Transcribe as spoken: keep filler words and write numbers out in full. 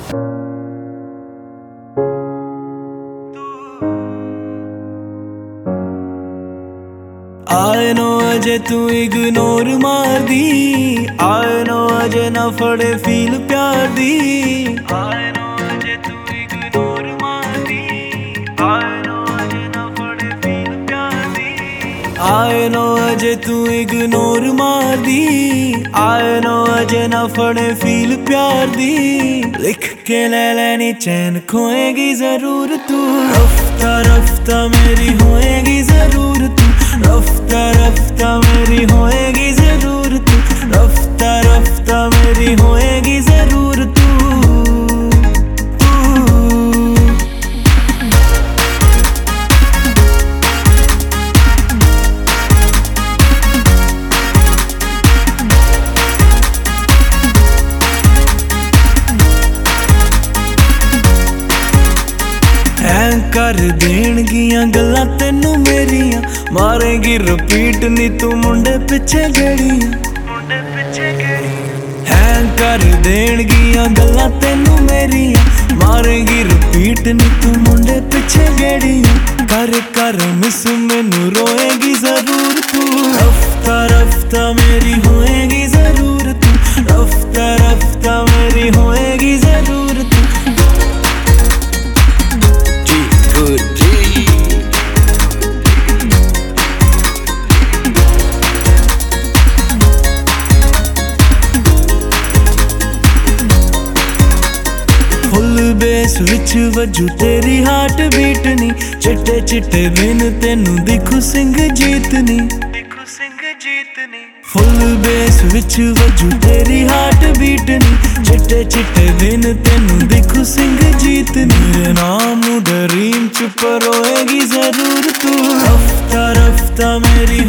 I know अजे तू ignore मार दी, I know अजे ना फड़े फील प्यार दी, I know अजे तू इग्नोर मार दी, I know अजे ना फड़े फील प्यार दी, I know अजे तू इग्नोर मार दी, I know अजे ना फड़े फील प्यार दी। लिख के ले लेनी चैन खोएगी जरूर तू, रफ्ता रफ्ता मेरी होएगी जरूर तू, रफ्ता रफ्ता मेरी होएगी जरूर तू, रफ्ता रफ्ता मेरी होएगी जरूर तू, कर देणगियां गल्लां तैनू मेरियां, मारेगी रिपीट नी तू मुंडे पिछे गेड़ियां, मुंडे पिछे गेड़ियां। हैं कर देणगियां गल्लां तैनू मेरियां, मारेगी रिपीट नी तू मुंडे पिछे गेड़ियां। कर कर मिस मैनू रोएगी जरूर तू, रफ्ता रफ्ता मेरी होएगी जरूर तू, रफ्ता रफ्ता मेरी होएगी जरूर तू। बेस विच वजू तेरी हार्ट बीट नी, चिट्टे चिट्टे दिन तेनू दिखू सिंह जीतनी, दिखू सिंह जीतनी। फुल बेस विच वजू तेरी हार्ट बीट नी, चिट्टे चिट्टे दिन तेनू दिखू सिंह जीतनी। मेरे नाम ड्रीम च परोएगी जरूर तू, रफ्ता रफ्ता मेरी